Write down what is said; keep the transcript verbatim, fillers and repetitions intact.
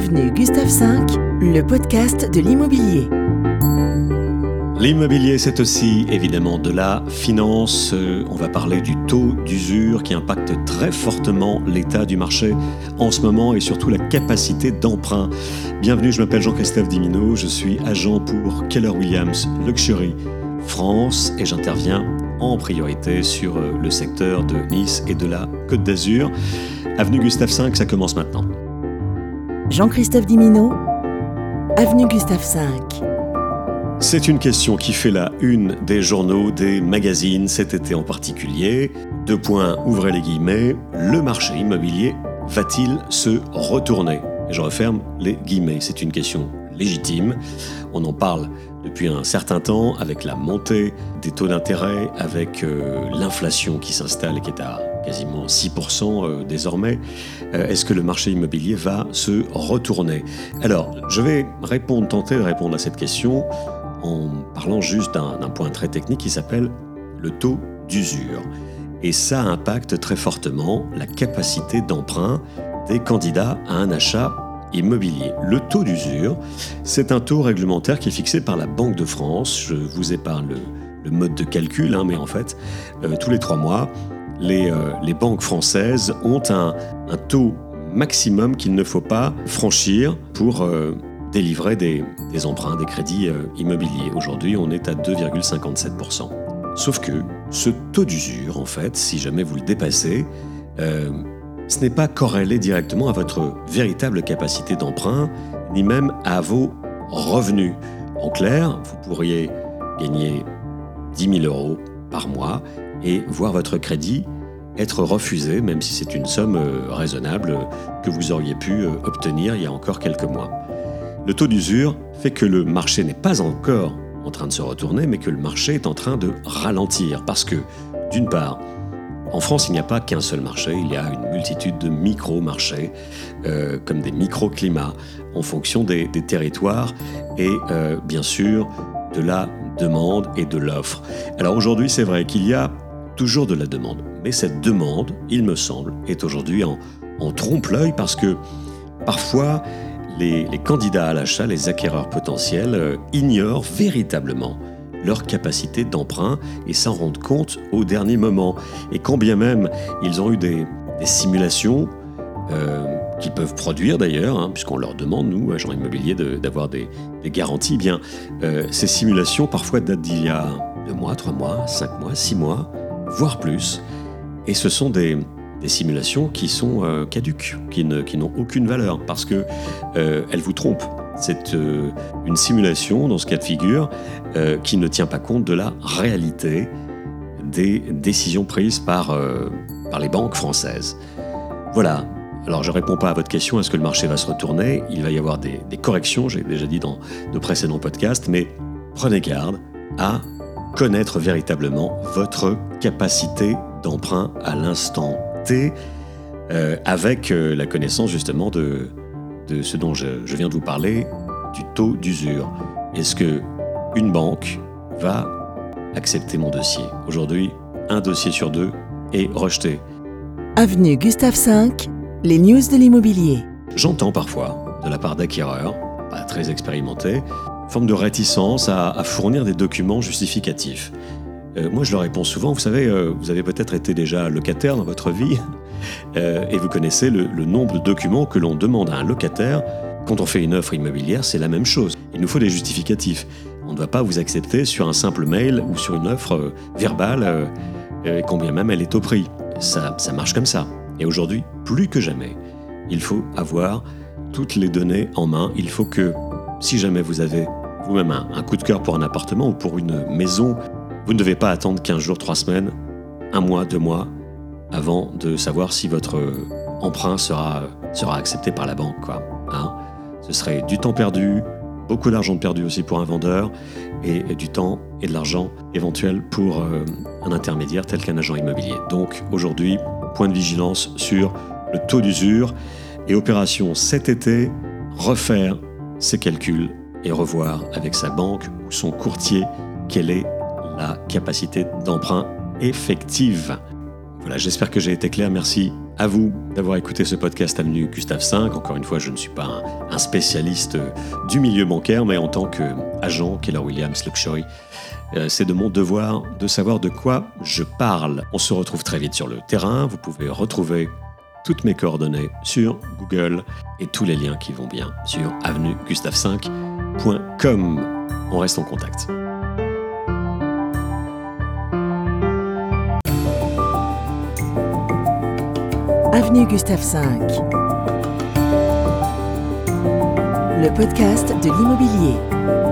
Avenue Gustave cinq, le podcast de l'immobilier. L'immobilier, c'est aussi évidemment de la finance. On va parler du taux d'usure qui impacte très fortement l'état du marché en ce moment et surtout la capacité d'emprunt. Bienvenue, je m'appelle Jean-Christophe Dimino, je suis agent pour Keller Williams Luxury France et j'interviens en priorité sur le secteur de Nice et de la Côte d'Azur. Avenue Gustave cinq, ça commence maintenant. Jean-Christophe Dimino, Avenue Gustave cinq. C'est une question qui fait la une des journaux, des magazines, cet été en particulier. Deux points, ouvrez les guillemets, le marché immobilier va-t-il se retourner ? Et je referme les guillemets, c'est une question légitime. On en parle depuis un certain temps avec la montée des taux d'intérêt, avec euh, l'inflation qui s'installe et qui est à quasiment six pour cent euh, désormais. Euh, est-ce que le marché immobilier va se retourner ? Alors, je vais répondre, tenter de répondre à cette question en parlant juste d'un, d'un point très technique qui s'appelle le taux d'usure. Et ça impacte très fortement la capacité d'emprunt des candidats à un achat immobilier. Le taux d'usure, c'est un taux réglementaire qui est fixé par la Banque de France. Je vous épargne le, le mode de calcul, hein, mais en fait, euh, tous les trois mois, les, euh, les banques françaises ont un, un taux maximum qu'il ne faut pas franchir pour euh, délivrer des, des emprunts, des crédits euh, immobiliers. Aujourd'hui, on est à deux virgule cinquante-sept pour cent. Sauf que ce taux d'usure, en fait, si jamais vous le dépassez, euh, ce n'est pas corrélé directement à votre véritable capacité d'emprunt, ni même à vos revenus. En clair, vous pourriez gagner dix mille euros par mois et voir votre crédit être refusé, même si c'est une somme euh, raisonnable que vous auriez pu euh, obtenir il y a encore quelques mois. Le taux d'usure fait que le marché n'est pas encore en train de se retourner, mais que le marché est en train de ralentir. Parce que, d'une part, en France, il n'y a pas qu'un seul marché, il y a une multitude de micro-marchés, euh, comme des micro-climats, en fonction des, des territoires et, euh, bien sûr, de la demande et de l'offre. Alors aujourd'hui, c'est vrai qu'il y a toujours de la demande, mais cette demande, il me semble, est aujourd'hui en, en trompe-l'œil parce que, parfois, les, les candidats à l'achat, les acquéreurs potentiels, euh, ignorent véritablement leur capacité d'emprunt et s'en rendent compte au dernier moment. Et quand bien même ils ont eu des, des simulations euh, qu'ils peuvent produire d'ailleurs, hein, puisqu'on leur demande, nous, agents immobiliers, de, d'avoir des, des garanties, eh bien, euh, ces simulations parfois datent d'il y a deux mois, trois mois, cinq mois, six mois, voire plus. Et ce sont des, des simulations qui sont euh, caduques, qui, ne, qui n'ont aucune valeur, parce qu'elles euh, vous trompent. C'est euh, une simulation, dans ce cas de figure, euh, qui ne tient pas compte de la réalité des décisions prises par, euh, par les banques françaises. Voilà. Alors, je ne réponds pas à votre question, est-ce que le marché va se retourner ? Il va y avoir des, des corrections, j'ai déjà dit dans de précédents podcasts, mais prenez garde à connaître véritablement votre capacité d'emprunt à l'instant T, euh, avec euh, la connaissance justement de... de ce dont je, je viens de vous parler, du taux d'usure. Est-ce qu'une banque va accepter mon dossier ? Aujourd'hui, un dossier sur deux est rejeté. Avenue Gustave cinq, les news de l'immobilier. J'entends parfois, de la part d'acquéreurs, pas très expérimentés, une forme de réticence à, à fournir des documents justificatifs. Euh, moi, je leur réponds souvent, vous savez, euh, vous avez peut-être été déjà locataire dans votre vie, euh, et vous connaissez le, le nombre de documents que l'on demande à un locataire. Quand on fait une offre immobilière, c'est la même chose. Il nous faut des justificatifs. On ne va pas vous accepter sur un simple mail ou sur une offre euh, verbale, euh, euh, combien même elle est au prix. Ça, ça marche comme ça. Et aujourd'hui, plus que jamais, il faut avoir toutes les données en main. Il faut que, si jamais vous avez vous-même un, un coup de cœur pour un appartement ou pour une maison, vous ne devez pas attendre quinze jours, trois semaines, un mois, deux mois, avant de savoir si votre emprunt sera, sera accepté par la banque, quoi. Hein ? Ce serait du temps perdu, beaucoup d'argent perdu aussi pour un vendeur, et, et du temps et de l'argent éventuel pour euh, un intermédiaire tel qu'un agent immobilier. Donc aujourd'hui, point de vigilance sur le taux d'usure et opération cet été, refaire ses calculs et revoir avec sa banque ou son courtier quelle est la capacité d'emprunt effective. Voilà, j'espère que j'ai été clair. Merci À vous d'avoir écouté ce podcast Avenue Gustave cinq. Encore une fois, je ne suis pas un, un spécialiste du milieu bancaire, mais en tant qu'agent Keller Williams Luxury, euh, c'est de mon devoir de savoir de quoi je parle. On se retrouve très vite sur le terrain. Vous pouvez retrouver toutes mes coordonnées sur Google et tous les liens qui vont bien sur avenue gustave cinq point com. On reste en contact. Avenue Gustave cinq. Le podcast de l'immobilier.